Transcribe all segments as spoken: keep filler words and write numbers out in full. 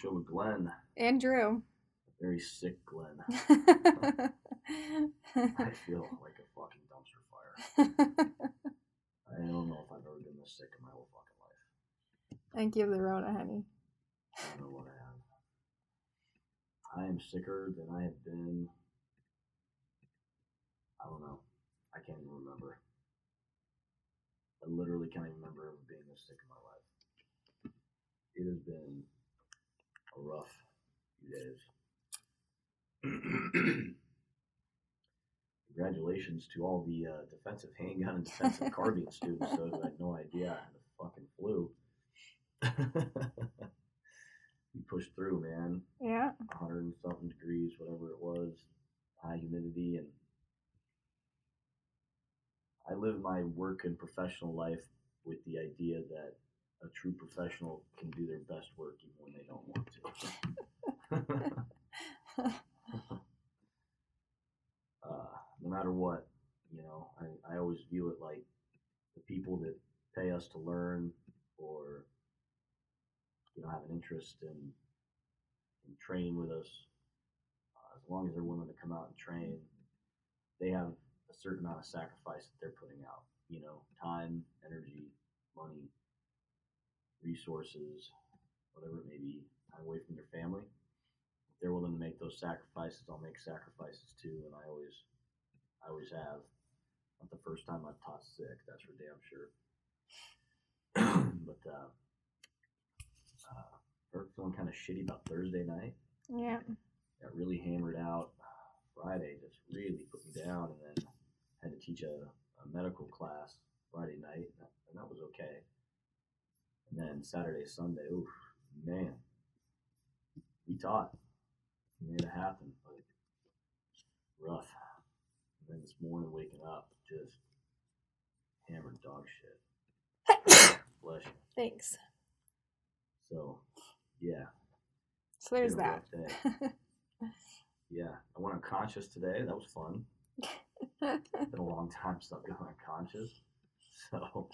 show with Glenn. And Drew. Very sick Glenn. I feel like a fucking dumpster fire. I don't know if I've ever been this sick in my whole fucking life. Thank you, the Rona, honey. I don't know what I have. I am sicker than I have been. I don't know. I can't even remember. I literally can't even remember ever being this sick in my life. It has been a rough few days. Congratulations to all the uh, defensive handgun and defensive carbine students who had no idea I had a fucking flu. We pushed through, man. Yeah. one hundred and something degrees, whatever it was, high humidity, and I live my work and professional life with the idea that a true professional can do their best work even when they don't want to. uh, no matter what, you know, I, I always view it like the people that pay us to learn or, you know, have an interest in, in training with us, uh, as long as they're willing to come out and train, they have a certain amount of sacrifice that they're putting out, you know, time, energy, money, resources, whatever it may be, time away from their family. If they're willing to make those sacrifices, I'll make sacrifices too, and I always, I always have. Not the first time I've taught sick, that's for damn sure. But uh, uh, started feeling kind of shitty about Thursday night. Yeah. Got really hammered out. Friday just really put me down, and then had to teach a, a medical class Friday night, and that, and that was okay. And then Saturday, Sunday, oof, man, we taught. We made it happen, but rough. And then this morning, waking up, just hammered dog shit. Bless you. Thanks. So, yeah. So there's Been a that. rough day. Yeah, I went unconscious today. That was fun. It's been a long time since I've gone unconscious. So,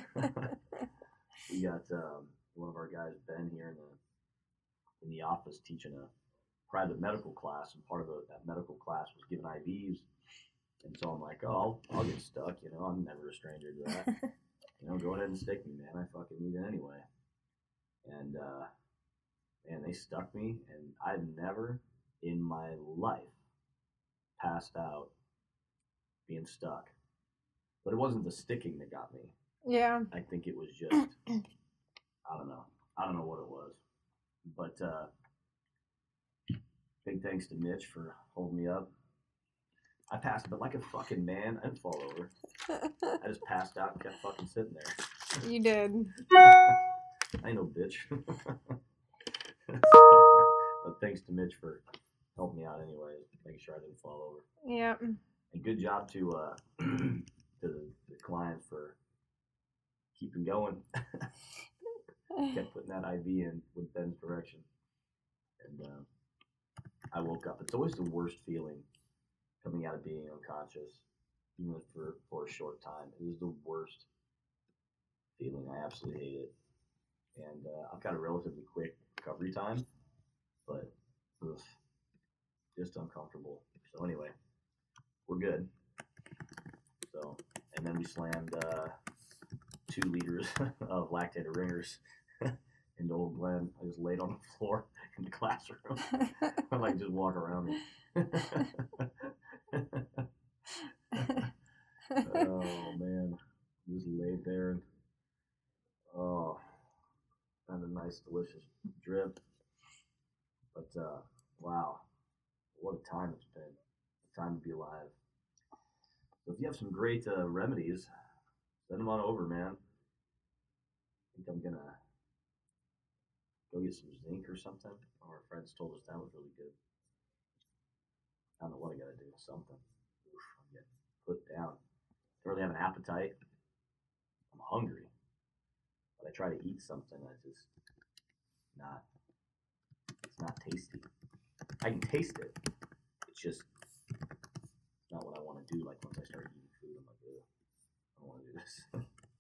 we got um, one of our guys, Ben, here in the in the office teaching a private medical class, and part of the, that medical class was giving I Vs. And so I'm like, oh, I'll, I'll get stuck. You know, I'm never a stranger to that. You know, go ahead and stick me, man. I fucking need it anyway. And, uh, man, they stuck me, and I've never in my life passed out being stuck. But it wasn't the sticking that got me. Yeah. I think it was just, I don't know. I don't know what it was. But uh, big thanks to Mitch for holding me up. I passed, but like a fucking man, I didn't fall over. I just passed out and kept fucking sitting there. You did. I ain't no bitch. But thanks to Mitch for helping me out anyway, making sure I didn't fall over. Yeah. And good job to uh, to the, the client for keeping going. Kept putting that I V in with Ben's direction. And uh, I woke up. It's always the worst feeling coming out of being unconscious, even for, for a short time. It is the worst feeling. I absolutely hate it. And uh, I've got a relatively quick recovery time, but ugh, just uncomfortable. So anyway, we're good. So, and then we slammed uh, two liters of lactated ringers into old Glenn. I just laid on the floor in the classroom. I like just walk around me. Oh man, just laid there and oh, had a nice delicious drip. But uh, wow, what a time it's been. A time to be alive. So if you have some great uh, remedies, send them on over, man. I think I'm gonna go get some zinc or something. Our friends told us that was really good. I don't know what I gotta do. Something. Oof, I'm getting put down. Don't really have an appetite. I'm hungry, but I try to eat something that's just not. It's not tasty. I can taste it. It's just not what I want to do. Like once I start eating food, I'm like, ugh, I don't want to do this.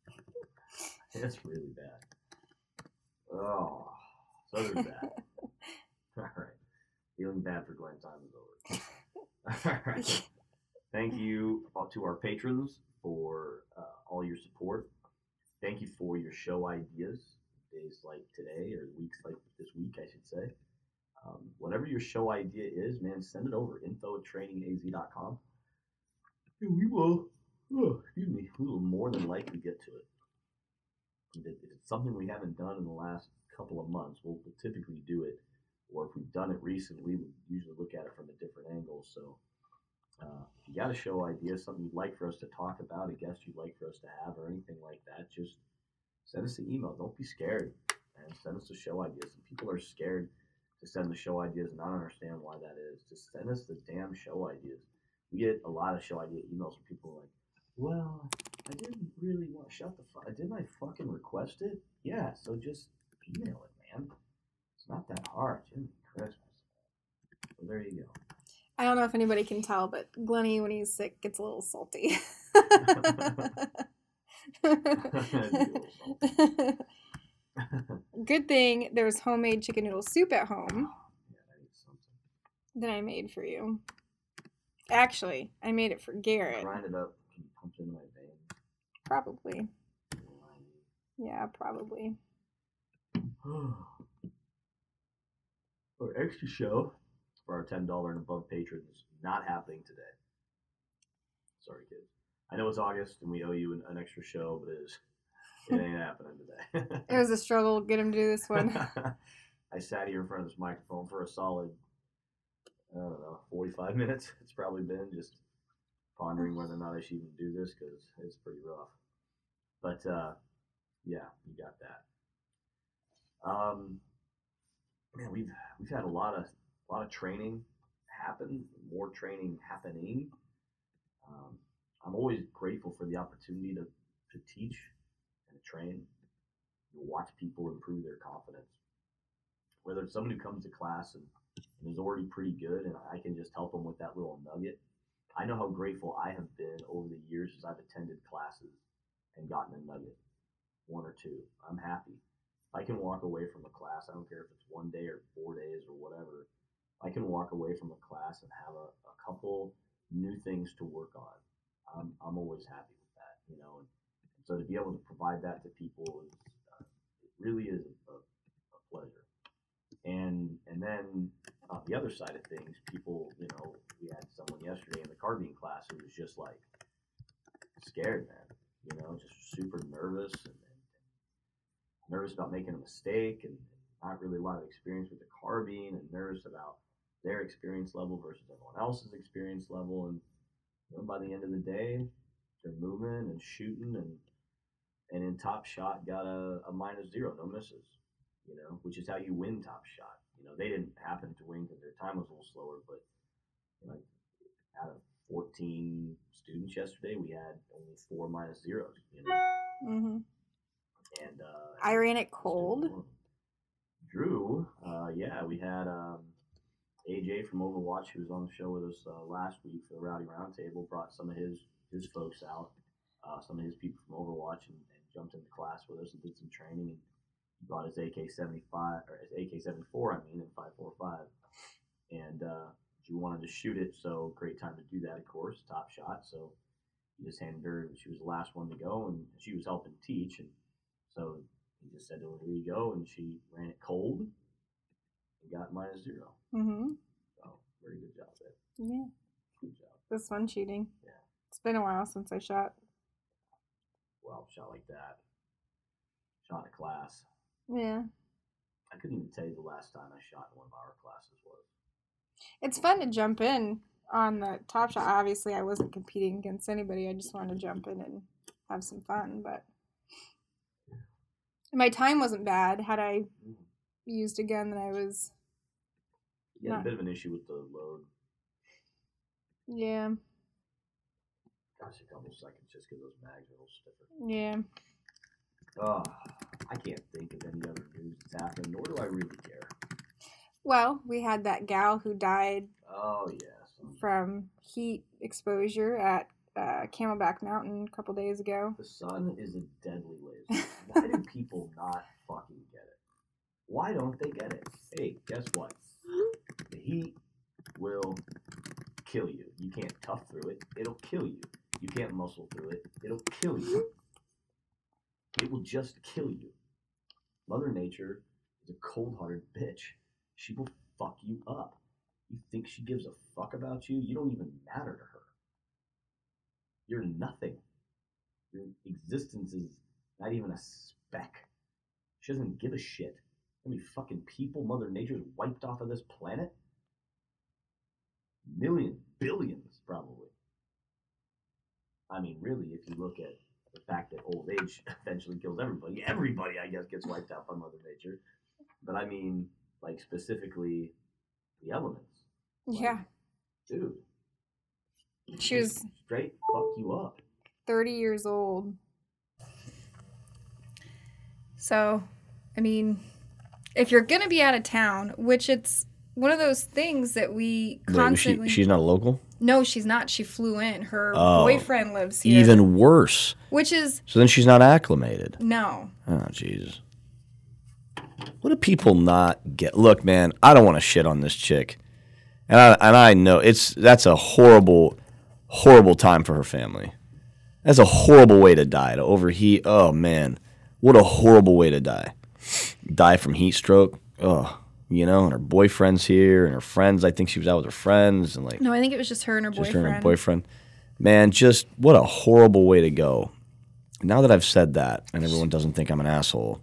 It's really bad. Oh, so there's that. All right. Feeling bad for Glenn. Time is over. All right. Thank you to our patrons for uh, all your support. Thank you for your show ideas. Days like today, or weeks like this week, I should say. Um, whatever your show idea is, man, send it over. info at training a z dot com. And we will, oh, excuse me, we will more than likely get to it. If it's something we haven't done in the last couple of months, we'll, we'll typically do it. Or if we've done it recently, we usually look at it from a different angle. So uh, if you got a show idea, something you'd like for us to talk about, a guest you'd like for us to have, or anything like that, just send us an email. Don't be scared, and send us the show ideas. Some people are scared to send the show ideas, and I don't understand why that is. Just send us the damn show ideas. We get a lot of show idea emails from people like, well, I didn't really want to shut the fuck. Didn't I fucking request it? Yeah, so just email it, man. It's not that hard. Jimmy Christmas. So there you go. I don't know if anybody can tell, but Glenny, when he's sick, gets a little salty. Good thing there's homemade chicken noodle soup at home. Yeah, I need something. That I made for you. Actually, I made it for Garrett. Grind it up. Can you pump it into my veins? Probably. Yeah, probably. Our extra show for our ten dollars and above patrons not happening today. Sorry, kids. I know it's August and we owe you an, an extra show, but it, is, it ain't happening today. It was a struggle to get him to do this one. I sat here in front of this microphone for a solid, I don't know, forty-five minutes. It's probably been just pondering whether or not I should even do this because it's pretty rough. But, uh, yeah, you got that. Um, man, we've we've had a lot of a lot of training happen, more training happening. Um, I'm always grateful for the opportunity to, to teach and to train, to watch people improve their confidence. Whether it's someone who comes to class and, and is already pretty good, and I can just help them with that little nugget. I know how grateful I have been over the years as I've attended classes and gotten a nugget, one or two. I'm happy. If I can walk away from a class, I don't care if it's one day or four days or whatever, if I can walk away from a class and have a, a couple new things to work on, I'm, I'm always happy with that, you know. And, and so to be able to provide that to people is, uh, it really is a, a pleasure. And and then on the other side of things, people, you know, we had someone yesterday in the carbine class who was just like scared, man, you know, just super nervous and, and, and nervous about making a mistake and not really a lot of experience with the carbine and nervous about their experience level versus everyone else's experience level. And you know, by the end of the day, they're moving and shooting and and in Top Shot got a, a minus zero, no misses, you know, which is how you win Top Shot. You know, they didn't happen to win because their time was a little slower, but you know, out of fourteen students yesterday, we had only four minus zeros, you know. Mm-hmm. And uh, I ran it cold. Drew, uh, yeah, we had um, A J from Overwatch, who was on the show with us uh, last week for the Rowdy Roundtable, brought some of his, his folks out, uh, some of his people from Overwatch, and, and jumped into class with us and did some training. And he brought his A K seventy-five, or his A K seventy-four, I mean, in five forty-five. And uh, Drew wanted to shoot it, so great time to do that, of course, Top Shot. So he just handed her, she was the last one to go, and she was helping teach. And so he just said to her, here you go, and she ran it cold and got minus zero. Mm-hmm. So, very good job there. Yeah. Good job. It was fun shooting. Yeah. It's been a while since I shot. Well, shot like that. Shot in a class. Yeah. I couldn't even tell you the last time I shot in one of our classes was. It's fun to jump in on the Top Shot. Obviously, I wasn't competing against anybody. I just wanted to jump in and have some fun, but my time wasn't bad. Had I mm. used a gun that I was... You had not... a bit of an issue with the load. Yeah. Gosh, a couple seconds just because those mags are a little stiffer. Yeah. Oh, I can't think of any other news that's happened, nor do I really care. Well, we had that gal who died oh, yes. from heat exposure at uh, Camelback Mountain a couple days ago. The sun is a deadly laser. Why do people not fucking get it? Why don't they get it? Hey, guess what? kill you. You can't muscle through it. It'll kill you. It will just kill you. Mother Nature is a cold-hearted bitch. She will fuck you up. You think she gives a fuck about you? You don't even matter to her. You're nothing. Your existence is not even a speck. She doesn't give a shit. How many fucking people Mother Nature's wiped off of this planet? Millions, billions, probably. I mean, really, if you look at the fact that old age eventually kills everybody, everybody, I guess, gets wiped out by Mother Nature. But I mean, like, specifically the elements. Like, yeah. Dude. She was straight fuck you up. thirty years old. So, I mean, if you're going to be out of town, which it's one of those things that we constantly... Wait, she, she's not a local? No, she's not. She flew in. Her oh, boyfriend lives here. Even worse. Which is... So then she's not acclimated. No. Oh, Jesus. What do people not get? Look, man, I don't want to shit on this chick. And I, and I know it's that's a horrible, horrible time for her family. That's a horrible way to die, to overheat. Oh, man. What a horrible way to die. Die from heat stroke. Oh, you know, and her boyfriend's here, and her friends. I think she was out with her friends. and like No, I think it was just her and her just boyfriend. Just her and her boyfriend. Man, just what a horrible way to go. Now that I've said that, and everyone doesn't think I'm an asshole,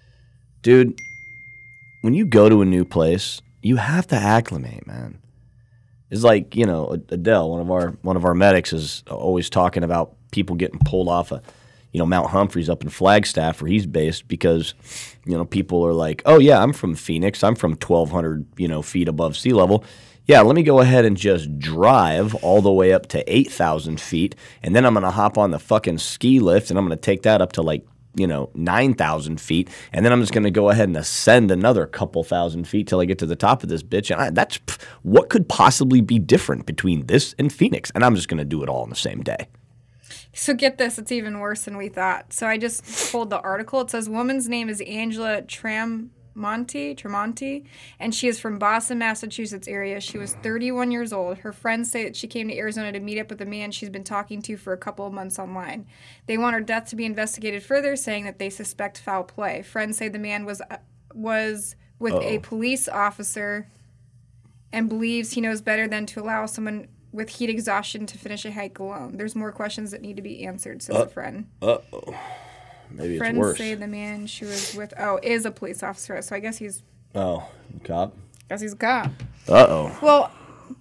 dude, when you go to a new place, you have to acclimate, man. It's like, you know, Adele, one of our one of our medics, is always talking about people getting pulled off of, you know, Mount Humphreys up in Flagstaff where he's based because, you know, people are like, oh, yeah, I'm from Phoenix. I'm from twelve hundred, you know, feet above sea level. Yeah, let me go ahead and just drive all the way up to eight thousand feet, and then I'm going to hop on the fucking ski lift, and I'm going to take that up to like, you know, nine thousand feet, and then I'm just going to go ahead and ascend another couple thousand feet till I get to the top of this bitch. And I, that's pff, what could possibly be different between this and Phoenix? And I'm just going to do it all in the same day. So get this, it's even worse than we thought. So I just pulled the article. It says woman's name is Angela Tramonti, Tramonti, and she is from Boston, Massachusetts area. She was thirty-one years old. Her friends say that she came to Arizona to meet up with a man she's been talking to for a couple of months online. They want her death to be investigated further, saying that they suspect foul play. Friends say the man was uh, was with Uh-oh. a police officer and believes he knows better than to allow someone with heat exhaustion to finish a hike alone. There's more questions that need to be answered, says uh, a friend. Uh-oh. Maybe it's Friends worse. say the man she was with, oh, is a police officer, so I guess he's... Oh, cop? guess he's a cop. Uh-oh. Well,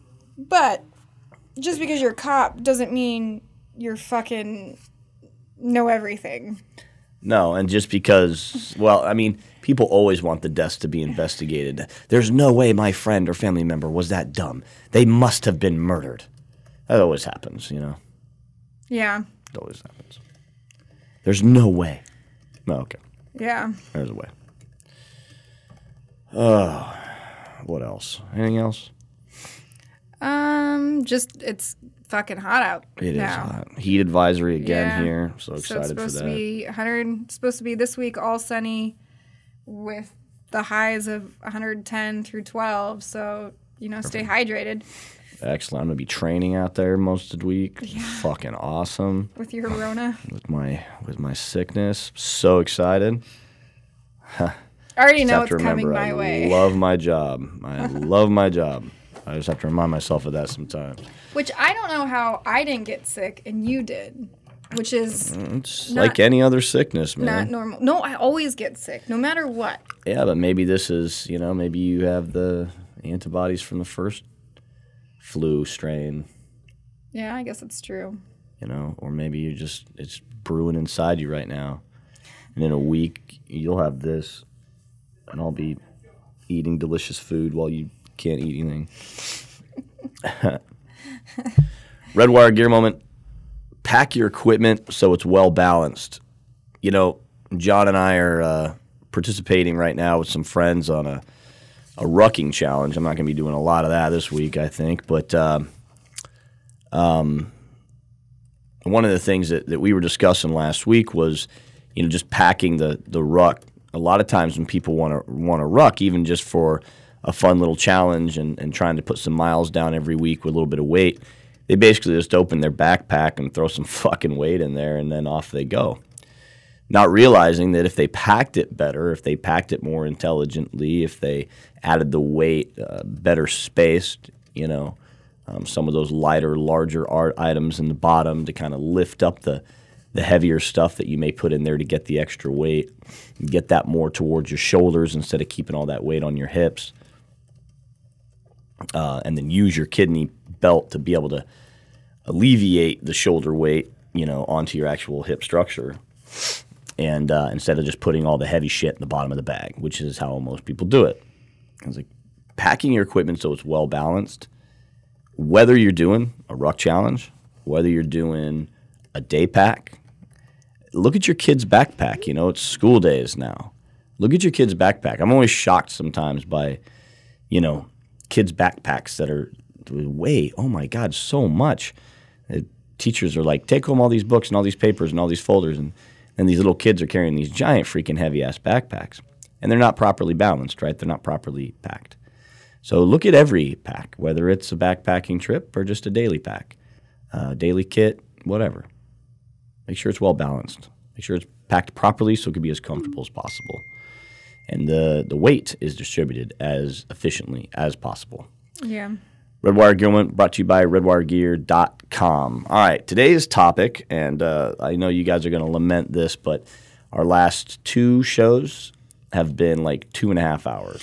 but just because you're a cop doesn't mean you're fucking know everything. No, and just because, well, I mean, people always want the deaths to be investigated. There's no way my friend or family member was that dumb. They must have been murdered. That always happens, you know? Yeah. It always happens. There's no way. No, okay. Yeah. There's a way. Oh, what else? Anything else? Um, just, it's fucking hot out It now. is hot. Heat advisory again Yeah. here. So excited so it's supposed for to that. be one hundred, it's supposed to be this week all sunny with the highs of one hundred ten through twelve. So, you know, stay hydrated. Excellent. I'm going to be training out there most of the week. Yeah. Fucking awesome. With your Rona. With my with my sickness. So excited. I already Just know have what's to coming remember, my I way. love my job. I love my job. I just have to remind myself of that sometimes. Which I don't know how I didn't get sick and you did. Which is It's not, like any other sickness, man. not normal. No, I always get sick, no matter what. Yeah, but maybe this is, you know, maybe you have the antibodies from the first flu strain, Yeah, I guess it's true. you know, or maybe you just, it's brewing inside you right now. And in a week, you'll have this, and I'll be eating delicious food while you can't eat anything. Red Wire Gear Moment. Pack your equipment so it's well balanced. You know, John and I are uh, participating right now with some friends on a, a rucking challenge. I'm not going to be doing a lot of that this week, I think. But uh, um, one of the things that, that we were discussing last week was, you know, just packing the, the ruck. A lot of times when people want to want to ruck, even just for a fun little challenge and, and trying to put some miles down every week with a little bit of weight, They basically just open their backpack and throw some fucking weight in there, and then off they go. Not realizing that if they packed it better, if they packed it more intelligently, if they added the weight uh, better spaced, you know, um, some of those lighter, larger art items in the bottom to kind of lift up the, the heavier stuff that you may put in there to get the extra weight, get that more towards your shoulders instead of keeping all that weight on your hips, uh, and then use your kidney belt to be able to alleviate the shoulder weight, you know, onto your actual hip structure. And uh, instead of just putting all the heavy shit in the bottom of the bag, which is how most people do it. It's like packing your equipment so it's well balanced. Whether you're doing a ruck challenge, whether you're doing a day pack, look at your kid's backpack. You know, it's school days now. Look at your kid's backpack. I'm always shocked sometimes by, you know, kids' backpacks that are way, oh my God, so much. The teachers are like, take home all these books and all these papers and all these folders, and And these little kids are carrying these giant freaking heavy-ass backpacks. And they're not properly balanced, right? They're not properly packed. So look at every pack, whether it's a backpacking trip or just a daily pack, uh, daily kit, whatever. Make sure it's well-balanced. Make sure it's packed properly so it can be as comfortable as possible. And the, the weight is distributed as efficiently as possible. Yeah. Redwire Gilman, brought to you by redwire gear dot com. All right, today's topic, and uh, I know you guys are going to lament this, but our last two shows have been like two and a half hours.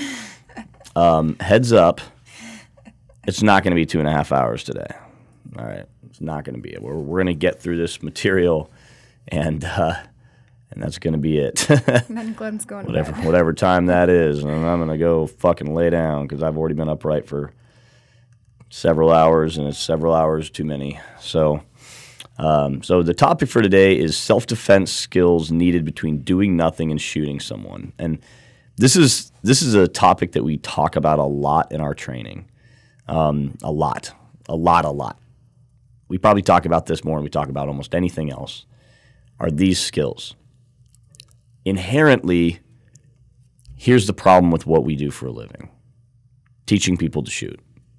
Um, heads up, it's not going to be two and a half hours today. All right, it's not going to be it. We're, we're going to get through this material, and uh, and that's going to be it. And then Glenn's going whatever, to bed. whatever time that is, and I'm going to go fucking lay down because I've already been upright for several hours, and it's several hours too many. So, um, so the topic for today is self-defense skills needed between doing nothing and shooting someone. And this is this is a topic that we talk about a lot in our training. Um, a lot, a lot, a lot. We probably talk about this more than we talk about almost anything else. Are these skills inherently? Here's the problem with what we do for a living: teaching people to shoot.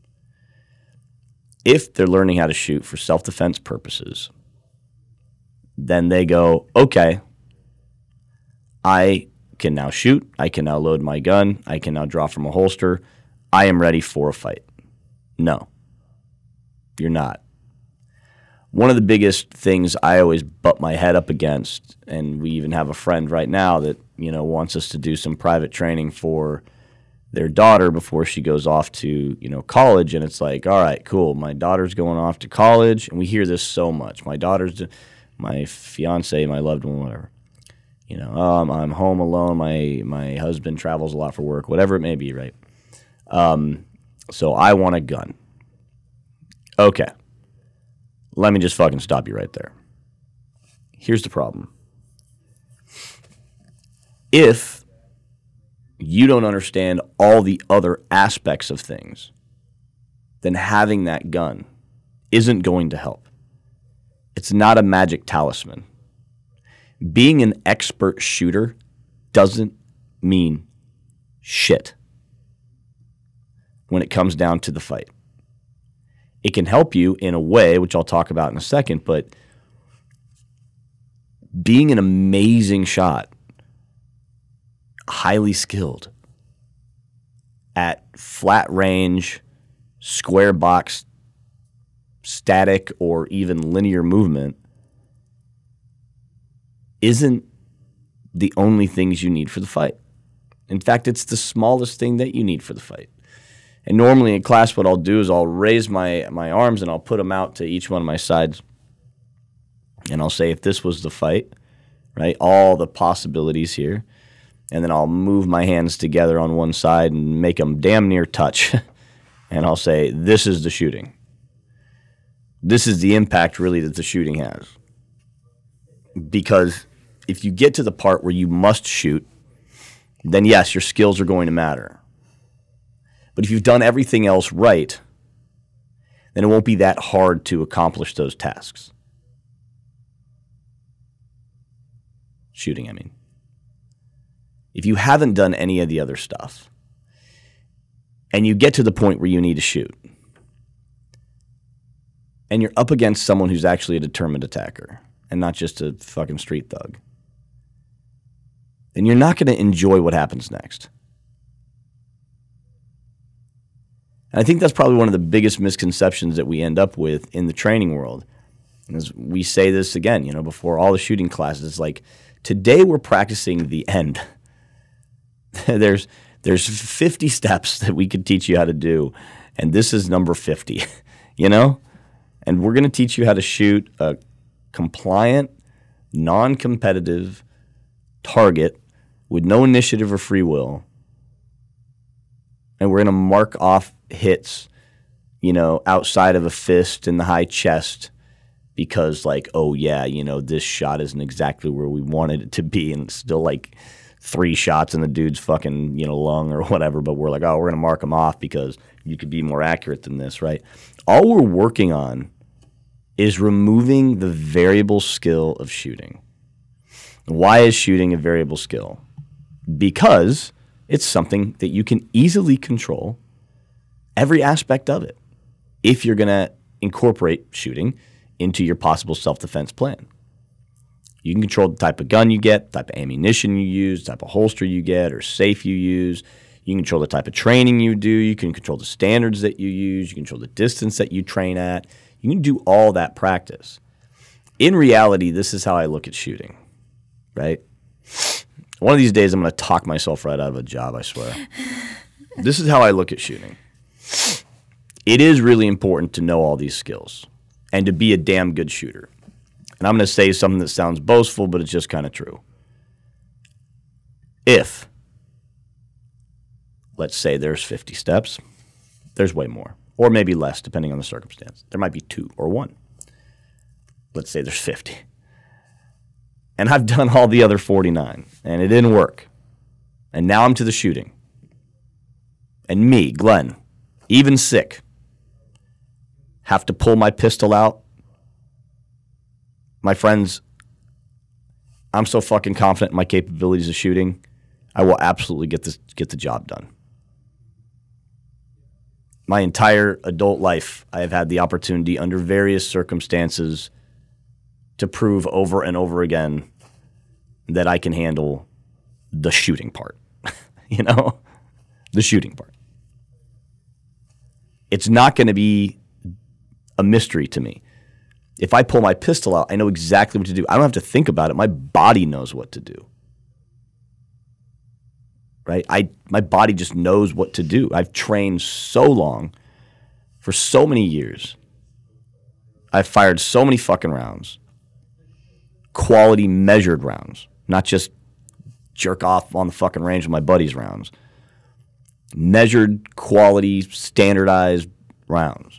If they're learning how to shoot for self-defense purposes, then they go, okay, I can now shoot, I can now load my gun, I can now draw from a holster, I am ready for a fight. No, you're not. One of the biggest things I always butt my head up against, and we even have a friend right now that, you know, wants us to do some private training for their daughter before she goes off to, you know, college. And it's like, all right, cool. My daughter's going off to college. And we hear this so much. My daughter's, my fiance, my loved one, whatever. You know, um, I'm home alone. My, my husband travels a lot for work, whatever it may be, right? Um, so I want a gun. Okay. Let me just fucking stop you right there. Here's the problem. If you don't understand all the other aspects of things, then having that gun isn't going to help. It's not a magic talisman. Being an expert shooter doesn't mean shit when it comes down to the fight. It can help you in a way, which I'll talk about in a second, but being an amazing shot, highly skilled at flat range, square box, static, or even linear movement isn't the only things you need for the fight. In fact, it's the smallest thing that you need for the fight. And normally in class, what I'll do is I'll raise my, my arms and I'll put them out to each one of my sides. And I'll say, if this was the fight, right, all the possibilities here. And then I'll move my hands together on one side and make them damn near touch. And I'll say, this is the shooting. This is the impact, really, that the shooting has. Because if you get to the part where you must shoot, then yes, your skills are going to matter. But if you've done everything else right, then it won't be that hard to accomplish those tasks. Shooting, I mean. If you haven't done any of the other stuff, and you get to the point where you need to shoot, and you're up against someone who's actually a determined attacker and not just a fucking street thug, then you're not going to enjoy what happens next. And I think that's probably one of the biggest misconceptions that we end up with in the training world. As we say this again, you know, before all the shooting classes, it's like, today we're practicing the end. there's there's fifty steps that we could teach you how to do, and this is number fifty, you know? And we're going to teach you how to shoot a compliant, non-competitive target with no initiative or free will. And we're going to mark off hits, you know, outside of a fist in the high chest because, like, oh, yeah, you know, this shot isn't exactly where we wanted it to be, and it's still, like, three shots in the dude's fucking, you know, lung or whatever, but we're like, oh, we're going to mark them off because you could be more accurate than this, right? All we're working on is removing the variable skill of shooting. Why is shooting a variable skill? Because it's something that you can easily control every aspect of it if you're going to incorporate shooting into your possible self-defense plan. You can control the type of gun you get, the type of ammunition you use, the type of holster you get or safe you use. You can control the type of training you do. You can control the standards that you use. You can control the distance that you train at. You can do all that practice. In reality, this is how I look at shooting, right? One of these days, I'm going to talk myself right out of a job, I swear. This is how I look at shooting. It is really important to know all these skills and to be a damn good shooter. And I'm going to say something that sounds boastful, but it's just kind of true. If, let's say there's fifty steps, there's way more, or maybe less, depending on the circumstance. There might be two or one. Let's say there's fifty. And I've done all the other forty-nine, and it didn't work. And now I'm to the shooting. And me, Glenn, even sick, have to pull my pistol out. My friends, I'm so fucking confident in my capabilities of shooting, I will absolutely get this get the job done. My entire adult life, I have had the opportunity under various circumstances to prove over and over again that I can handle the shooting part. You know? The shooting part. It's not going to be a mystery to me. If I pull my pistol out, I know exactly what to do. I don't have to think about it. My body knows what to do. Right? I my body just knows what to do. I've trained so long, for so many years. I've fired so many fucking rounds. Quality measured rounds, not just jerk off on the fucking range with my buddies rounds. Measured, quality, standardized rounds.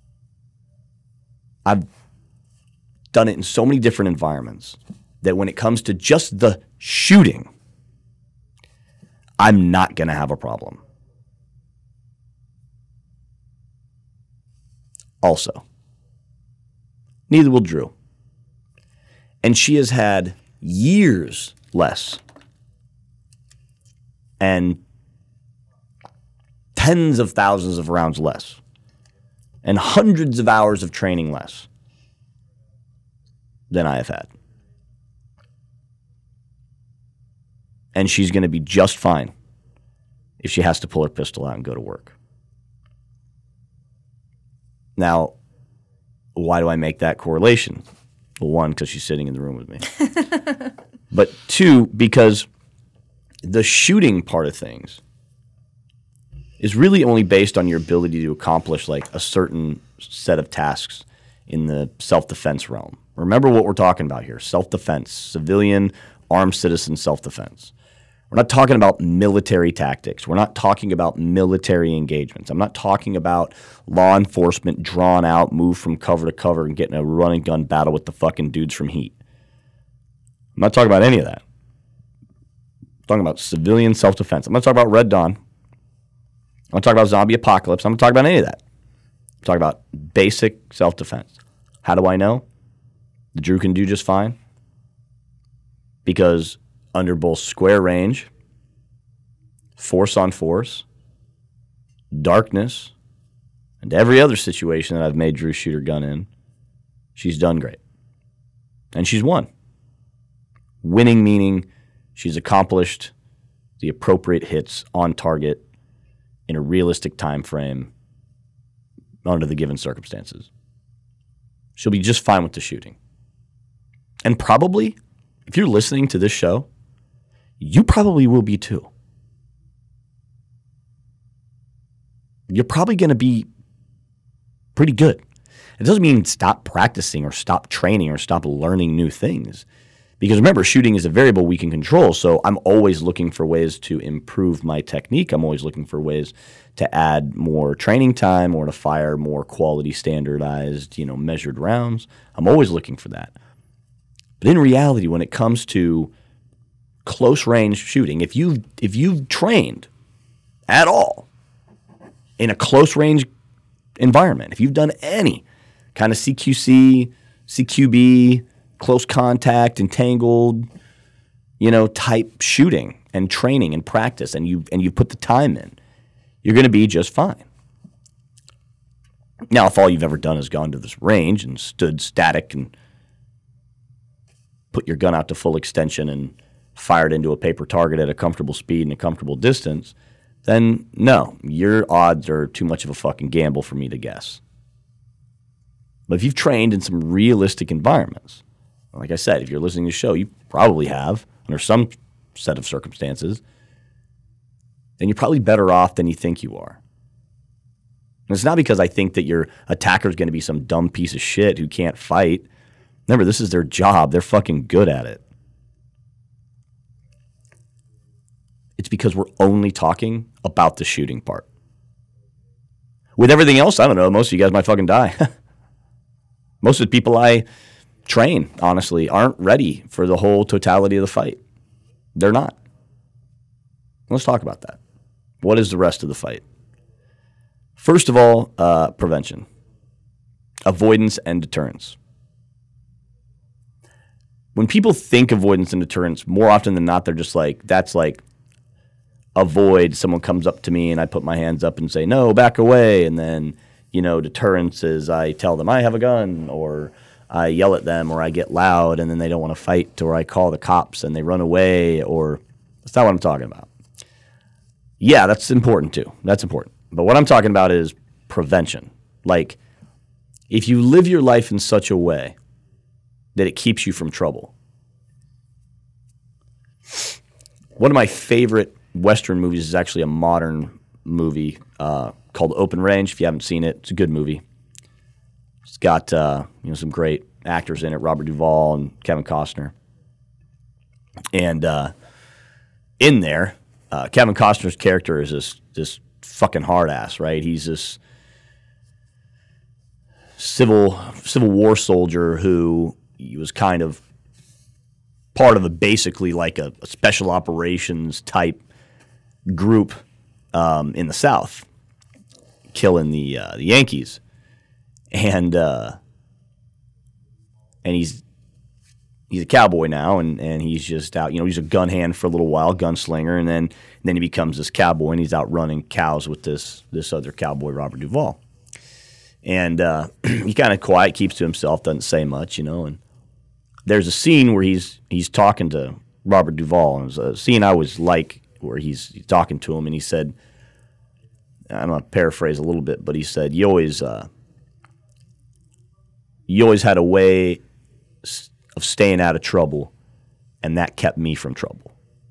I've done it in so many different environments that when it comes to just the shooting, I'm not going to have a problem. Also, neither will Drew. And she has had years less and tens of thousands of rounds less and hundreds of hours of training less than I have had. And she's going to be just fine if she has to pull her pistol out and go to work. Now, why do I make that correlation? Well, one, because she's sitting in the room with me. But two, because the shooting part of things is really only based on your ability to accomplish like a certain set of tasks in the self-defense realm. Remember what we're talking about here, self-defense, civilian, armed citizen self-defense. We're not talking about military tactics. We're not talking about military engagements. I'm not talking about law enforcement drawn out, move from cover to cover and getting a run and gun battle with the fucking dudes from Heat. I'm not talking about any of that. I'm talking about civilian self-defense. I'm not talking about Red Dawn. I'm not talking about zombie apocalypse. I'm not talking about any of that. I'm talking about basic self-defense. How do I know? The Drew can do just fine. Because under both square range, force on force, darkness, and every other situation that I've made Drew shoot her gun in, she's done great. And she's won. Winning meaning she's accomplished the appropriate hits on target in a realistic time frame under the given circumstances. She'll be just fine with the shooting. And probably, if you're listening to this show, you probably will be too. You're probably going to be pretty good. It doesn't mean stop practicing or stop training or stop learning new things. Because remember, shooting is a variable we can control, so I'm always looking for ways to improve my technique. I'm always looking for ways to add more training time or to fire more quality, standardized, you know, measured rounds. I'm always looking for that. But in reality, when it comes to close range shooting, if you've, if you've trained at all in a close range environment, if you've done any kind of C Q C, C Q B, close contact, entangled, you know, type shooting and training and practice, and you and you put the time in, you're going to be just fine. Now, if all you've ever done is gone to this range and stood static and put your gun out to full extension and fired into a paper target at a comfortable speed and a comfortable distance, then no, your odds are too much of a fucking gamble for me to guess. But if you've trained in some realistic environments, like I said, if you're listening to the show, you probably have, under some set of circumstances, then you're probably better off than you think you are. And it's not because I think that your attacker is going to be some dumb piece of shit who can't fight. Remember, this is their job. They're fucking good at it. It's because we're only talking about the shooting part. With everything else, I don't know, most of you guys might fucking die. Most of the people I train, honestly, aren't ready for the whole totality of the fight. They're not. Let's talk about that. What is the rest of the fight? First of all, uh, prevention, avoidance, and deterrence. When people think avoidance and deterrence, more often than not, they're just like, that's like, avoid, someone comes up to me and I put my hands up and say, no, back away. And then, you know, deterrence is I tell them I have a gun, or I yell at them, or I get loud and then they don't want to fight, or I call the cops and they run away, or that's not what I'm talking about. Yeah, that's important too. That's important. But what I'm talking about is prevention. Like, if you live your life in such a way that it keeps you from trouble. One of my favorite Western movies is actually a modern movie uh, called Open Range. If you haven't seen it, it's a good movie. It's got uh, you know some great actors in it, Robert Duvall and Kevin Costner. And uh, in there, uh, Kevin Costner's character is this this fucking hard ass, right? He's this civil Civil War soldier who he was kind of part of a basically like a, a special operations type group um, in the South, killing the uh, the Yankees, and uh, and he's he's a cowboy now, and, and he's just out. You know, he's a gun hand for a little while, gunslinger, and then and then he becomes this cowboy, and he's out running cows with this this other cowboy, Robert Duvall, and uh, he kind of quiet, keeps to himself, doesn't say much, you know. And there's a scene where he's he's talking to Robert Duvall, and it was a scene I always like, where he's talking to him, and he said, I'm going to paraphrase a little bit, but he said, you always uh, you always had a way of staying out of trouble, and that kept me from trouble.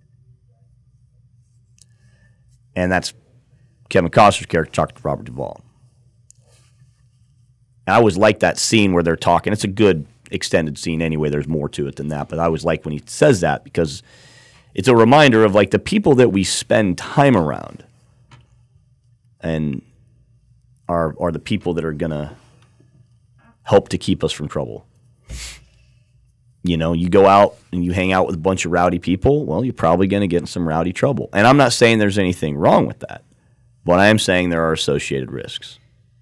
And that's Kevin Costner's character talking to Robert Duvall. And I always like that scene where they're talking. It's a good extended scene anyway. There's more to it than that, but I always like when he says that, because it's a reminder of like the people that we spend time around and are are the people that are going to help to keep us from trouble. You know, you go out and you hang out with a bunch of rowdy people, well, you're probably going to get in some rowdy trouble. And I'm not saying there's anything wrong with that, but I am saying there are associated risks.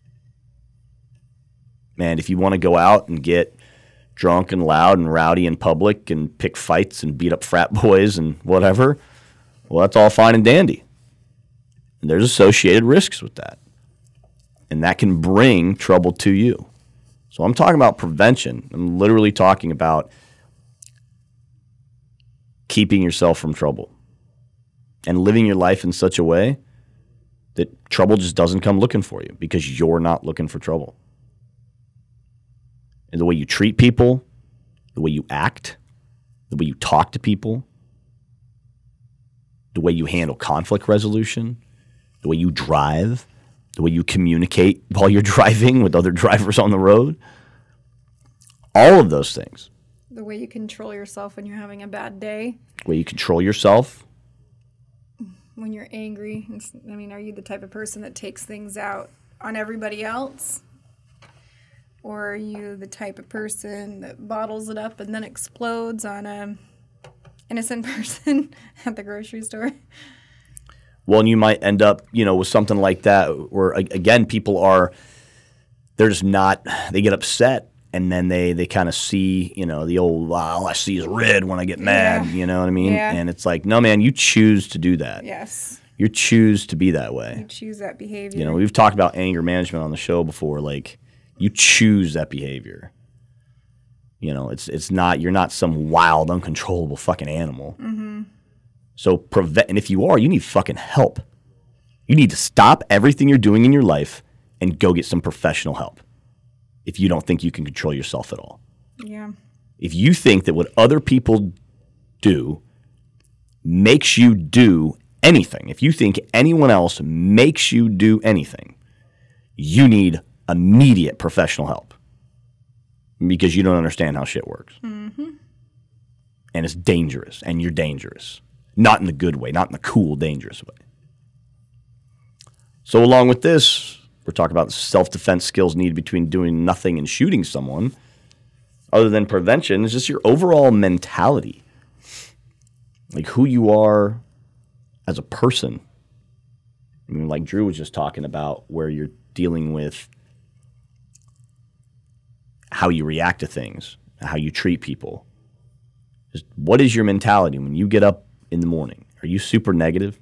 And if you want to go out and get drunk and loud and rowdy in public and pick fights and beat up frat boys and whatever, well, that's all fine and dandy. And there's associated risks with that. And that can bring trouble to you. So I'm talking about prevention. I'm literally talking about keeping yourself from trouble and living your life in such a way that trouble just doesn't come looking for you because you're not looking for trouble. And the way you treat people, the way you act, the way you talk to people, the way you handle conflict resolution, the way you drive, the way you communicate while you're driving with other drivers on the road, all of those things. The way you control yourself when you're having a bad day. The way you control yourself. When you're angry. I mean, are you the type of person that takes things out on everybody else? Or are you the type of person that bottles it up and then explodes on a innocent person at the grocery store? Well, and you might end up, you know, with something like that where, again, people are, they're just not, they get upset and then they, they kind of see, you know, the old, wow, all I see is red when I get mad, Yeah. you know what I mean? Yeah. And it's like, no, man, you choose to do that. Yes. You choose to be that way. You choose that behavior. You know, we've talked about anger management on the show before. Like, you choose that behavior. You know, it's it's not, you're not some wild, uncontrollable fucking animal. Mm-hmm. So prevent, and if you are, you need fucking help. You need to stop everything you're doing in your life and go get some professional help if you don't think you can control yourself at all. Yeah. If you think that what other people do makes you do anything, if you think anyone else makes you do anything, you need immediate professional help because you don't understand how shit works. Mm-hmm. And it's dangerous, and you're dangerous. Not in the good way, not in the cool, dangerous way. So along with this, we're talking about self-defense skills needed between doing nothing and shooting someone. Other than prevention, is just your overall mentality. Like who you are as a person. I mean, like Drew was just talking about where you're dealing with how you react to things, how you treat people. Just what is your mentality when you get up in the morning? Are you super negative?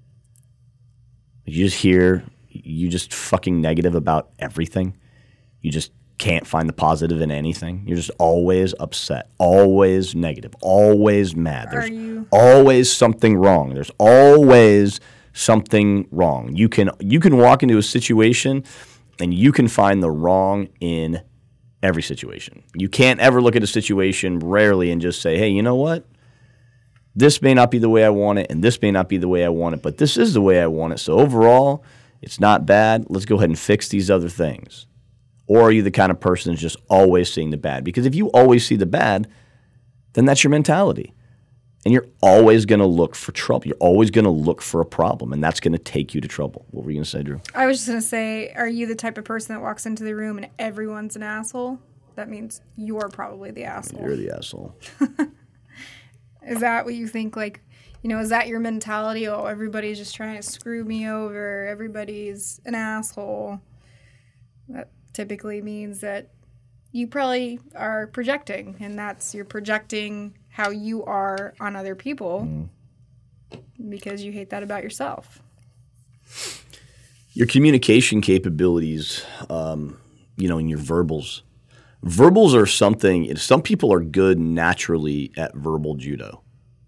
You just hear, you just fucking negative about everything. You just can't find the positive in anything. You're just always upset, always negative, always mad. There's Are you- always something wrong. There's always something wrong. You can you can walk into a situation and you can find the wrong in every situation. You can't ever look at a situation rarely and just say, hey, you know what? This may not be the way I want it, and this may not be the way I want it, but this is the way I want it. So overall, it's not bad. Let's go ahead and fix these other things. Or are you the kind of person that's just always seeing the bad? Because if you always see the bad, then that's your mentality. And you're always going to look for trouble. You're always going to look for a problem, and that's going to take you to trouble. What were you going to say, Drew? I was just going to say, are you the type of person that walks into the room and everyone's an asshole? That means you're probably the asshole. You're the asshole. Is that what you think? Like, you know, is that your mentality? Oh, everybody's just trying to screw me over. Everybody's an asshole. That typically means that you probably are projecting, and that's you're projecting how you are on other people mm. because you hate that about yourself. Your communication capabilities, um, you know, and your verbals. Verbals are something, some people are good naturally at verbal judo.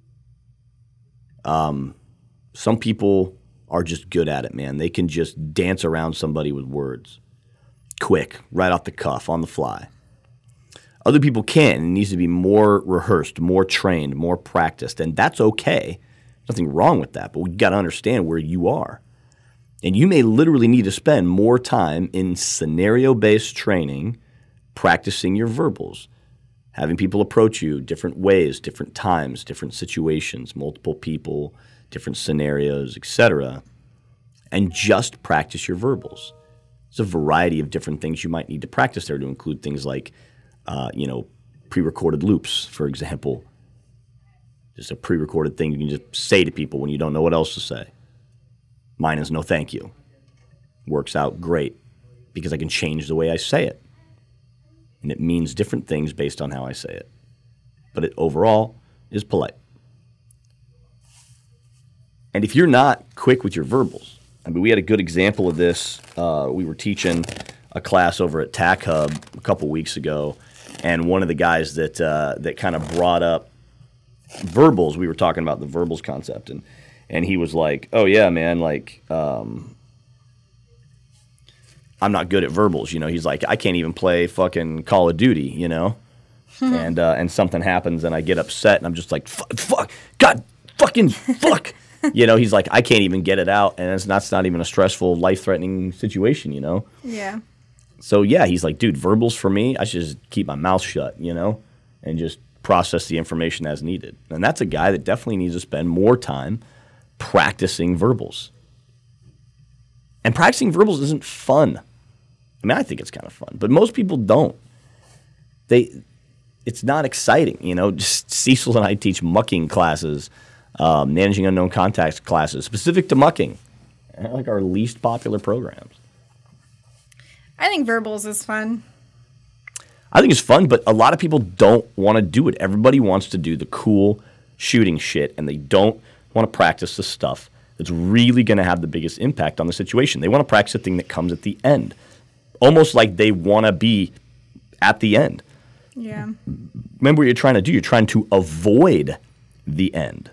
Um, some people are just good at it, man. They can just dance around somebody with words. Quick, right off the cuff, on the fly. Other people can't. It needs to be more rehearsed, more trained, more practiced, and that's okay. Nothing wrong with that, but we got to understand where you are. And you may literally need to spend more time in scenario-based training practicing your verbals, having people approach you different ways, different times, different situations, multiple people, different scenarios, et cetera, and just practice your verbals. There's a variety of different things you might need to practice there to include things like, uh, you know, pre-recorded loops, for example. Just a pre-recorded thing you can just say to people when you don't know what else to say. Mine is no thank you. Works out great because I can change the way I say it. And it means different things based on how I say it. But it overall is polite. And if you're not quick with your verbals, I mean, we had a good example of this. Uh, we were teaching a class over at Tac Hub a couple weeks ago, and one of the guys that uh, that kind of brought up verbals, we were talking about the verbals concept, and and he was like, "Oh yeah, man, like um, I'm not good at verbals." You know, he's like, "I can't even play fucking Call of Duty," you know, and uh, and something happens, and I get upset, and I'm just like, "Fuck, fuck, God, fucking fuck." You know, he's like, I can't even get it out, and it's not, it's not even a stressful, life-threatening situation, you know? Yeah. So, yeah, he's like, dude, verbals for me, I should just keep my mouth shut, you know, and just process the information as needed. And that's a guy that definitely needs to spend more time practicing verbals. And practicing verbals isn't fun. I mean, I think it's kind of fun, but most people don't. They, it's not exciting, you know? Just Cecil and I teach mucking classes. Um, managing unknown contacts classes specific to mucking, like our least popular programs. I think verbals is fun. I think it's fun, but a lot of people don't want to do it. Everybody wants to do the cool shooting shit, and they don't want to practice the stuff that's really going to have the biggest impact on the situation. They want to practice the thing that comes at the end, almost like they want to be at the end. Yeah. Remember what you're trying to do. You're trying to avoid the end.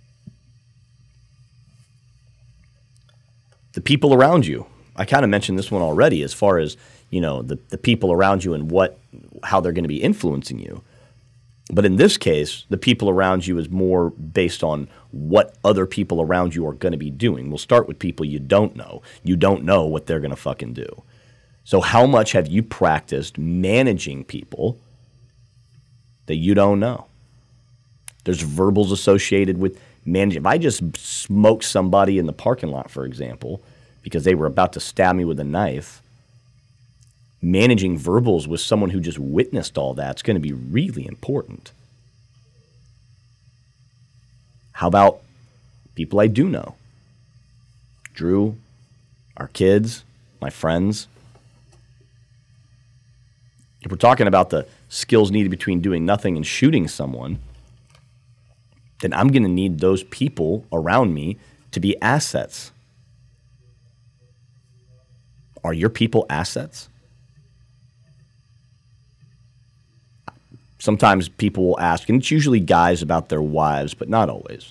The people around you. I kind of mentioned this one already as far as, you know, the, the people around you and what how they're going to be influencing you. But in this case, the people around you is more based on what other people around you are going to be doing. We'll start with people you don't know. You don't know what they're going to fucking do. So how much have you practiced managing people that you don't know? There's verbals associated with managing. If I just smoked somebody in the parking lot, for example, because they were about to stab me with a knife, managing verbals with someone who just witnessed all that is going to be really important. How about people I do know? Drew, our kids, my friends. If we're talking about the skills needed between doing nothing and shooting someone, then I'm going to need those people around me to be assets. Are your people assets? Sometimes people will ask, and it's usually guys about their wives, but not always.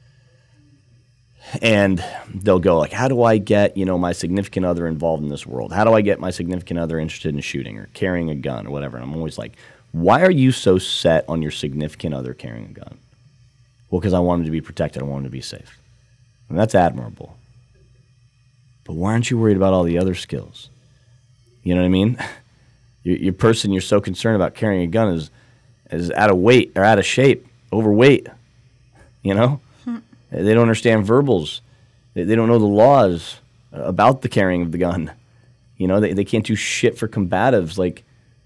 And they'll go like, how do I get, you know, my significant other involved in this world? How do I get my significant other interested in shooting or carrying a gun or whatever? And I'm always like, why are you so set on your significant other carrying a gun? Well, because I want him to be protected. I want him to be safe. And that's admirable. But why aren't you worried about all the other skills? You know what I mean? Your, your person you're so concerned about carrying a gun is, is out of weight or out of shape, overweight. You know? Hmm. They don't understand verbals. They, they don't know the laws about the carrying of the gun. You know, they, they can't do shit for combatives. Like,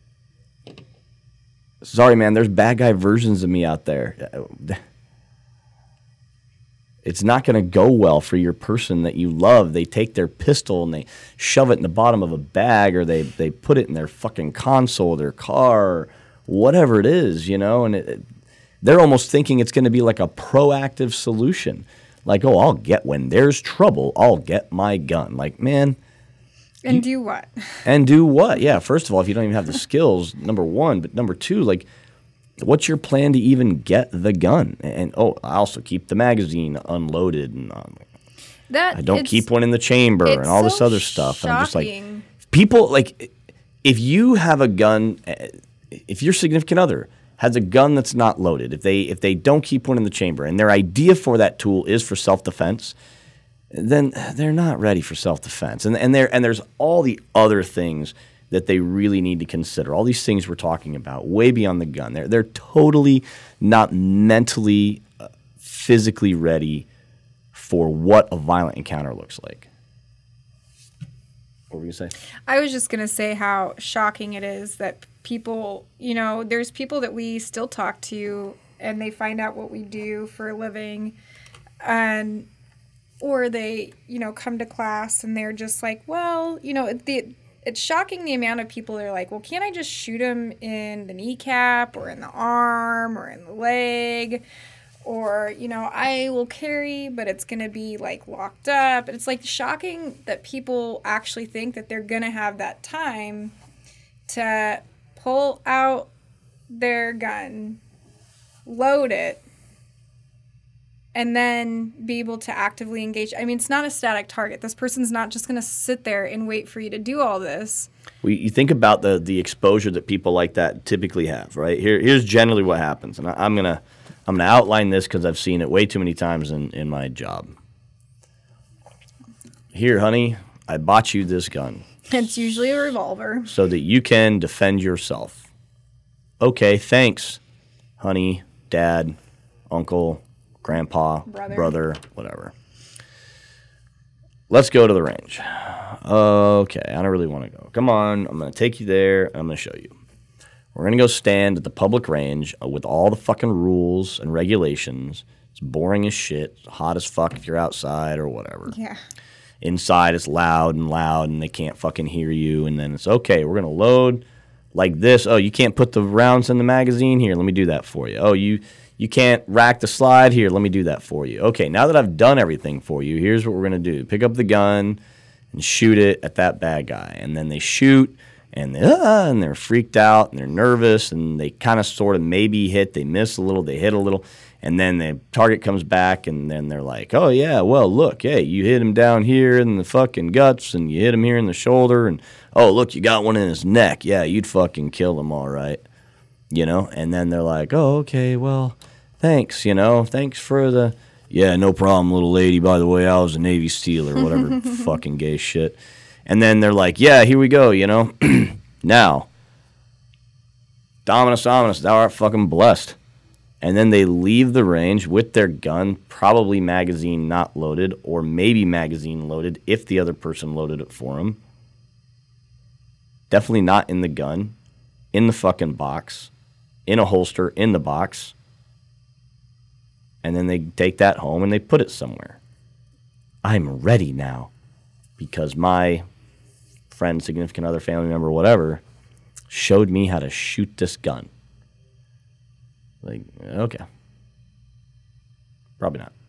sorry, man, there's bad guy versions of me out there. It's not going to go well for your person that you love. They take their pistol and they shove it in the bottom of a bag, or they, they put it in their fucking console of their car, or whatever it is, you know, and it, it, they're almost thinking it's going to be like a proactive solution. Like, oh, I'll get, when there's trouble, I'll get my gun. Like, man. And you, do what? And do what? Yeah, first of all, if you don't even have the skills, number one. But number two, like, what's your plan to even get the gun? And, oh, I also keep the magazine unloaded. And um, that, I don't keep one in the chamber and all so this other stuff. Shocking. And I'm just like, people, like, if you have a gun, if your significant other has a gun that's not loaded, if they if they don't keep one in the chamber, and their idea for that tool is for self-defense, then they're not ready for self-defense. And and there and there's all the other things that they really need to consider. All these things we're talking about, way beyond the gun. They're they're totally not mentally, uh, physically ready for what a violent encounter looks like. What were you going to say? I was just going to say how shocking it is that people, you know, there's people that we still talk to and they find out what we do for a living, and or they, you know, come to class and they're just like, well, you know, the it's shocking the amount of people that are like, well, can't I just shoot him in the kneecap or in the arm or in the leg? Or, you know, I will carry, but it's going to be like locked up. It's like shocking that people actually think that they're going to have that time to pull out their gun, load it, and then be able to actively engage. I mean, it's not a static target. This person's not just going to sit there and wait for you to do all this. We, you think about the the exposure that people like that typically have, right? Here, here's generally what happens, and I, I'm gonna I'm gonna outline this because I've seen it way too many times in, in my job. Here, honey, I bought you this gun. It's usually a revolver. So that you can defend yourself. Okay, thanks, honey, dad, uncle, grandpa, Brother. brother, whatever. Let's go to the range. Okay, I don't really want to go. Come on, I'm going to take you there, and I'm going to show you. We're going to go stand at the public range with all the fucking rules and regulations. It's boring as shit, it's hot as fuck if you're outside or whatever. Yeah. Inside it's loud and loud, and they can't fucking hear you, and then it's, okay, we're going to load like this. Oh, you can't put the rounds in the magazine? Here, let me do that for you. Oh, you... You can't rack the slide? Here, let me do that for you. Okay, now that I've done everything for you, here's what we're going to do. Pick up the gun and shoot it at that bad guy. And then they shoot, and, they, ah, and they're freaked out, and they're nervous, and they kind of sort of maybe hit. They miss a little, they hit a little, and then the target comes back, and then they're like, oh, yeah, well, look, hey, you hit him down here in the fucking guts, and you hit him here in the shoulder, and, oh, look, you got one in his neck. Yeah, you'd fucking kill him, all right. You know, and then they're like, oh, okay, well, thanks, you know, thanks for the, yeah, no problem, little lady, by the way, I was a Navy SEAL or whatever fucking gay shit. And then they're like, yeah, here we go, you know. Now, Dominus Ominous, thou art fucking blessed. And then they leave the range with their gun, probably magazine not loaded, or maybe magazine loaded if the other person loaded it for them. Definitely not in the gun, in the fucking box. In a holster, in the box, and then they take that home and they put it somewhere. I'm ready now because my friend, significant other, family member, whatever, showed me how to shoot this gun. Like, okay. Probably not.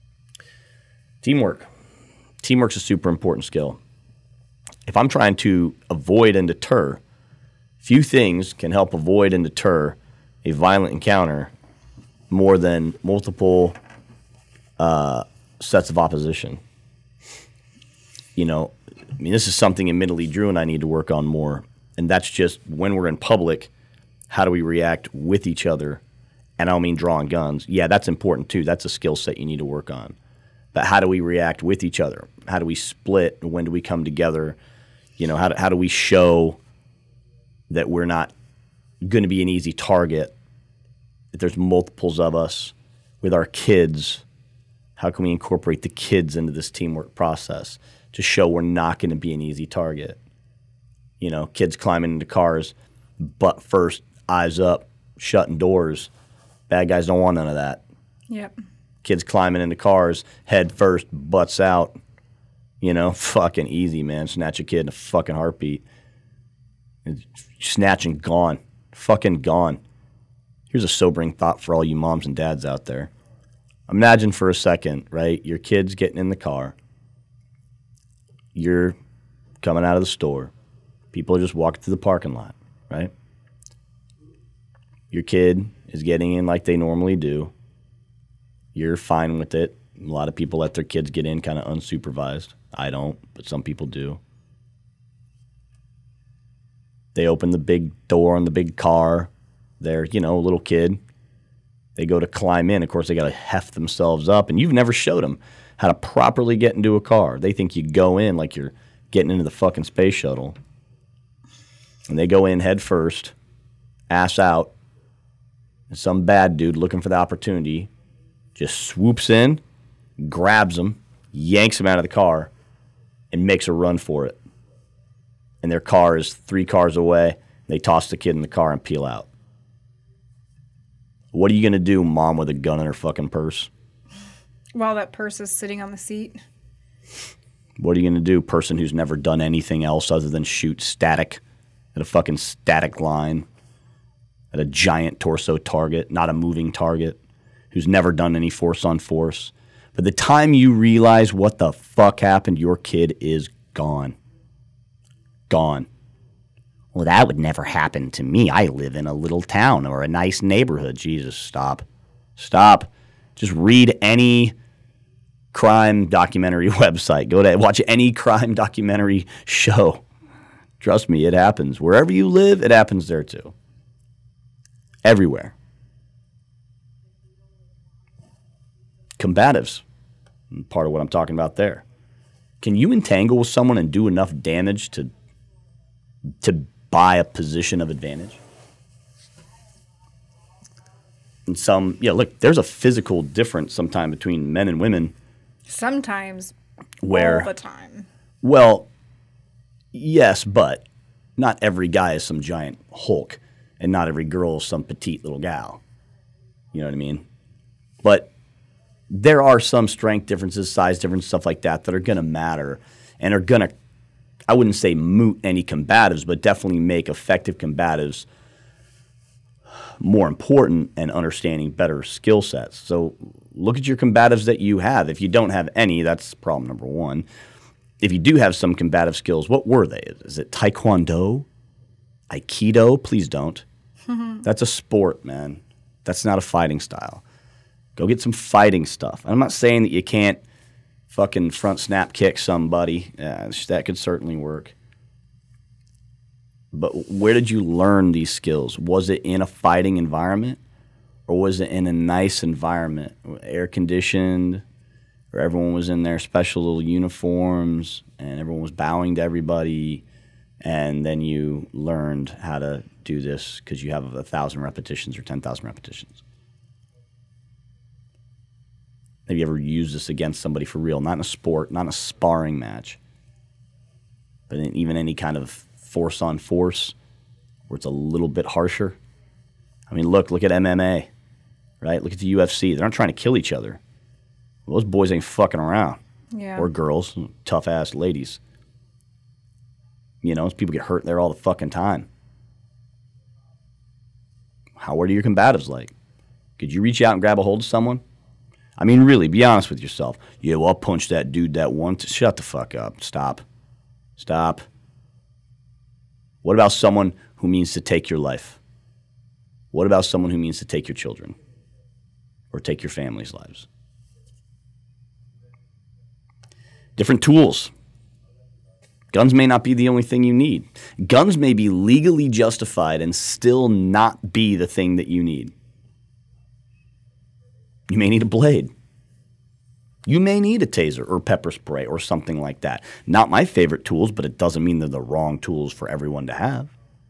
Teamwork. Teamwork's a super important skill. If I'm trying to avoid and deter, few things can help avoid and deter a violent encounter more than multiple uh, sets of opposition. You know, I mean, this is something admittedly Drew and I need to work on more, and that's just when we're in public, how do we react with each other? And I don't mean drawing guns. Yeah, that's important too. That's a skill set you need to work on. But how do we react with each other? How do we split? When do we come together? You know, how do, how do we show that we're not going to be an easy target? If there's multiples of us with our kids, how can we incorporate the kids into this teamwork process to show we're not going to be an easy target? You know, kids climbing into cars, butt first, eyes up, shutting doors. Bad guys don't want none of that. Yep. Kids climbing into cars, head first, butts out. You know, fucking easy, man. Snatch a kid in a fucking heartbeat. Snatching, gone. Fucking gone. Here's a sobering thought for all you moms and dads out there. Imagine for a second, right? Your kid's getting in the car. You're coming out of the store. People are just walking through the parking lot, right? Your kid is getting in like they normally do. You're fine with it. A lot of people let their kids get in kind of unsupervised. I don't, but some people do. They open the big door on the big car. They're, you know, a little kid. They go to climb in. Of course, they got to heft themselves up. And you've never showed them how to properly get into a car. They think you go in like you're getting into the fucking space shuttle. And they go in head first, ass out. And some bad dude looking for the opportunity just swoops in, grabs them, yanks them out of the car, and makes a run for it. And their car is three cars away. They toss the kid in the car and peel out. What are you going to do, mom with a gun in her fucking purse? While that purse is sitting on the seat. What are you going to do, person who's never done anything else other than shoot static at a fucking static line, at a giant torso target, not a moving target, who's never done any force on force. By the time you realize what the fuck happened, your kid is gone. Gone. Well, that would never happen to me. I live in a little town or a nice neighborhood. Jesus, stop. Stop. Just read any crime documentary website. Go to watch any crime documentary show. Trust me, it happens. Wherever you live, it happens there too. Everywhere. Combatives. Part of what I'm talking about there. Can you entangle with someone and do enough damage to to buy a position of advantage? And some, yeah, look, there's a physical difference sometimes between men and women. Sometimes. Where, all the time. Well, yes, but not every guy is some giant Hulk, and not every girl is some petite little gal. You know what I mean? But there are some strength differences, size differences, stuff like that that are going to matter and are going to, I wouldn't say moot any combatives, but definitely make effective combatives more important and understanding better skill sets. So look at your combatives that you have. If you don't have any, that's problem number one. If you do have some combative skills, what were they? Is it Taekwondo? Aikido? Please don't. That's a sport, man. That's not a fighting style. Go get some fighting stuff. I'm not saying that you can't fucking front snap kick somebody. Yeah, that could certainly work. But where did you learn these skills? Was it in a fighting environment? Or was it in a nice environment, air conditioned, where everyone was in their special little uniforms and everyone was bowing to everybody, and then you learned how to do this because you have a thousand repetitions or ten thousand repetitions? Have you ever used this against somebody for real? Not in a sport, not in a sparring match, but in even any kind of force on force where it's a little bit harsher. I mean, look, look at M M A, right? Look at the U F C. They're not trying to kill each other. Those boys ain't fucking around. Yeah. Or girls, tough-ass ladies. You know, people get hurt there all the fucking time. How what are your combatives like? Could you reach out and grab a hold of someone? I mean, really, be honest with yourself. Yeah, well, I'll punch that dude that one. T- Shut the fuck up. Stop. Stop. What about someone who means to take your life? What about someone who means to take your children or take your family's lives? Different tools. Guns may not be the only thing you need. Guns may be legally justified and still not be the thing that you need. You may need a blade. You may need a taser or pepper spray or something like that. Not my favorite tools, but it doesn't mean they're the wrong tools for everyone to have.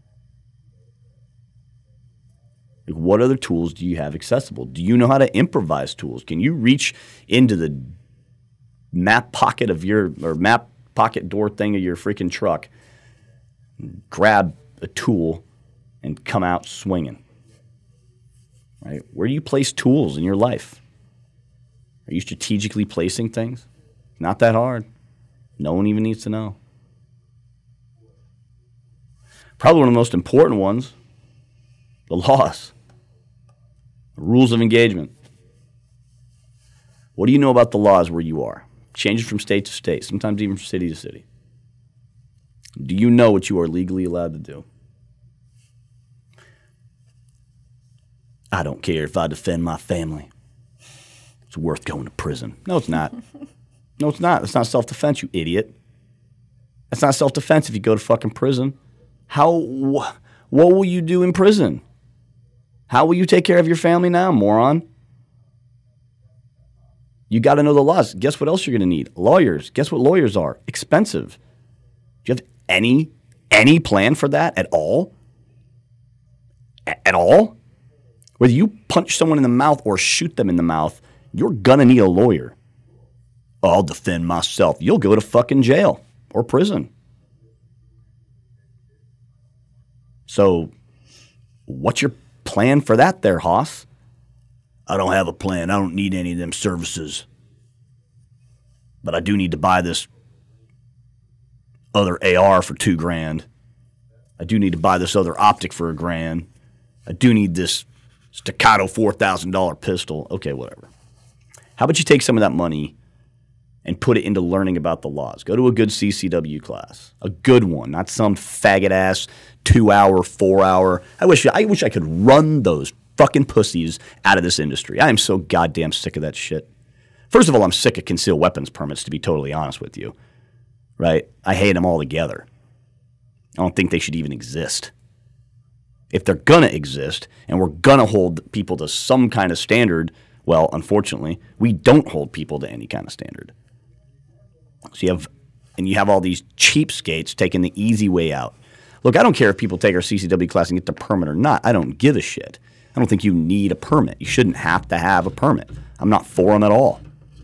Like, what other tools do you have accessible? Do you know how to improvise tools? Can you reach into the map pocket of your, or map pocket door thing of your freaking truck, grab a tool, and come out swinging? Right? Where do you place tools in your life? Are you strategically placing things? Not that hard. No one even needs to know. Probably one of the most important ones, the laws, the rules of engagement. What do you know about the laws where you are? Changes from state to state, sometimes even from city to city. Do you know what you are legally allowed to do? I don't care if I defend my family. It's worth going to prison. No, it's not. No, it's not. It's not self-defense, you idiot. That's not self-defense if you go to fucking prison. How, wh- what will you do in prison? How will you take care of your family now, moron? You got to know the laws. Guess what else you're going to need? Lawyers. Guess what lawyers are? Expensive. Do you have any, any plan for that at all? A- at all? Whether you punch someone in the mouth or shoot them in the mouth, you're going to need a lawyer. I'll defend myself. You'll go to fucking jail or prison. So, what's your plan for that there, Hoss? I don't have a plan. I don't need any of them services. But I do need to buy this other A R for two grand. I do need to buy this other optic for a grand. I do need this Staccato four thousand dollars pistol. Okay, whatever. How about you take some of that money and put it into learning about the laws? Go to a good C C W class, a good one, not some faggot-ass two-hour, four-hour. I wish I wish I could run those fucking pussies out of this industry. I am so goddamn sick of that shit. First of all, I'm sick of concealed weapons permits, to be totally honest with you. Right? I hate them all together. I don't think they should even exist. If they're going to exist and we're going to hold people to some kind of standard, well, unfortunately, we don't hold people to any kind of standard. So you have, and you have all these cheapskates taking the easy way out. Look, I don't care if people take our C C W class and get the permit or not. I don't give a shit. I don't think you need a permit. You shouldn't have to have a permit. I'm not for them at all.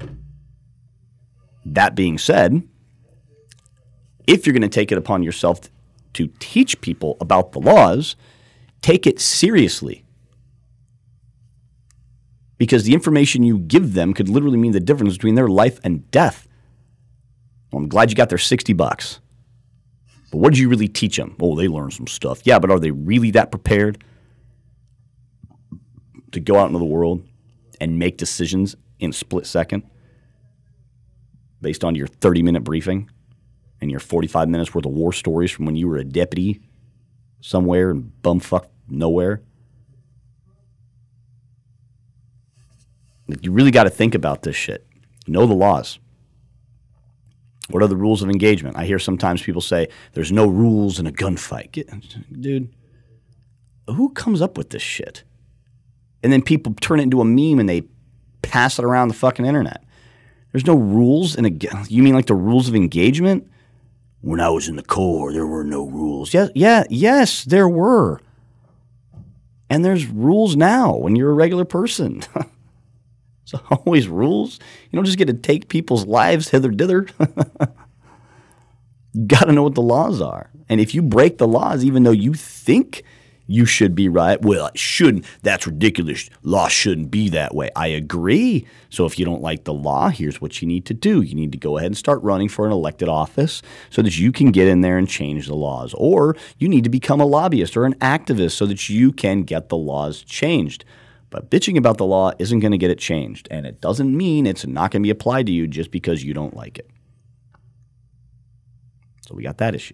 That being said, if you're going to take it upon yourself to teach people about the laws, take it seriously. Because the information you give them could literally mean the difference between their life and death. Well, I'm glad you got their sixty bucks. But what did you really teach them? Oh, they learned some stuff. Yeah, but are they really that prepared to go out into the world and make decisions in a split second based on your thirty-minute briefing and your forty-five minutes worth of war stories from when you were a deputy somewhere in bumfuck nowhere? You really got to think about this shit. Know the laws. What are the rules of engagement? I hear sometimes people say, there's no rules in a gunfight. Get, dude, who comes up with this shit? And then people turn it into a meme and they pass it around the fucking internet. There's no rules in a... You mean like the rules of engagement? When I was in the Corps, there were no rules. Yeah, yeah, yes, there were. And there's rules now when you're a regular person. So always rules. You don't just get to take people's lives hither-dither. You got to know what the laws are. And if you break the laws, even though you think you should be right, well, it shouldn't. That's ridiculous. Law shouldn't be that way. I agree. So if you don't like the law, here's what you need to do. You need to go ahead and start running for an elected office so that you can get in there and change the laws. Or you need to become a lobbyist or an activist so that you can get the laws changed. But bitching about the law isn't going to get it changed, and it doesn't mean it's not going to be applied to you just because you don't like it. So we got that issue.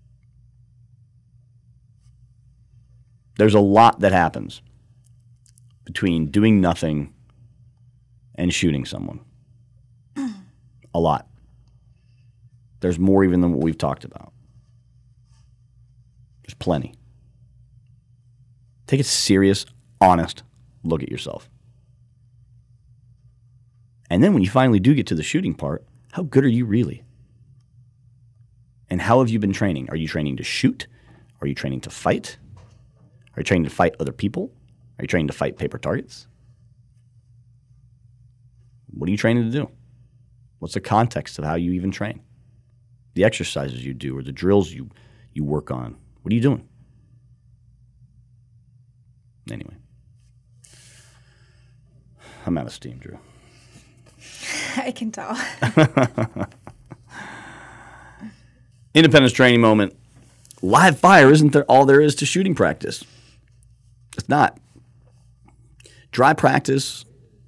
There's a lot that happens between doing nothing and shooting someone. A lot. There's more even than what we've talked about. There's plenty. Take a serious, honest look at yourself. And then when you finally do get to the shooting part, how good are you really? And how have you been training? Are you training to shoot? Are you training to fight? Are you training to fight other people? Are you training to fight paper targets? What are you training to do? What's the context of how you even train? The exercises you do or the drills you, you work on. What are you doing? Anyway. I'm out of steam, Drew. I can tell. Independence training moment. Live fire isn't there all there is to shooting practice. It's not. Dry practice,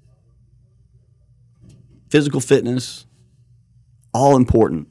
physical fitness, all important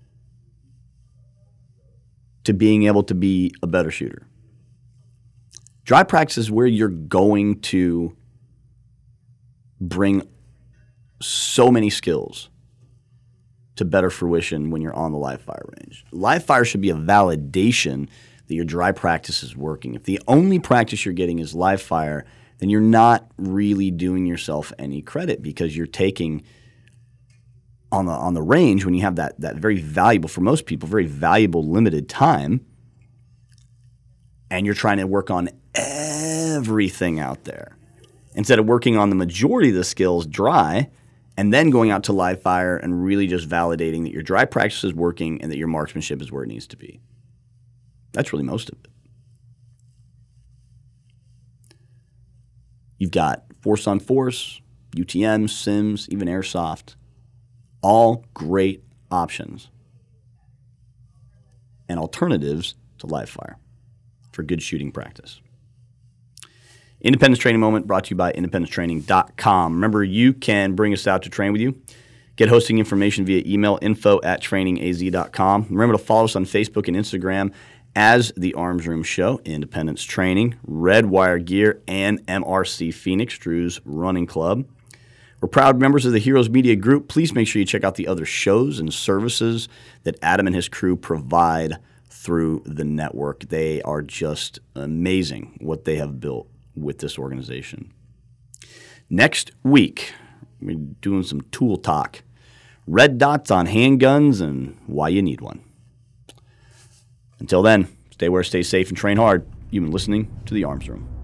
to being able to be a better shooter. Dry practice is where you're going to bring so many skills to better fruition when you're on the live fire range. Live fire should be a validation that your dry practice is working. If the only practice you're getting is live fire, then you're not really doing yourself any credit because you're taking on the on the range when you have that that very valuable, for most people, very valuable limited time, and you're trying to work on everything out there. Instead of working on the majority of the skills dry and then going out to live fire and really just validating that your dry practice is working and that your marksmanship is where it needs to be. That's really most of it. You've got force on force, U T M, sims, even airsoft. All great options and alternatives to live fire for good shooting practice. Independence Training Moment brought to you by independence training dot com. Remember, you can bring us out to train with you. Get hosting information via email, info at training a z dot com. Remember to follow us on Facebook and Instagram as The Arms Room Show, Independence Training, Red Wire Gear, and M R C Phoenix, Drew's Running Club. We're proud members of the Heroes Media Group. Please make sure you check out the other shows and services that Adam and his crew provide through the network. They are just amazing what they have built with this organization. Next week, we're doing some tool talk. Red dots on handguns and why you need one. Until then, stay aware, stay safe, and train hard. You've been listening to The Arms Room.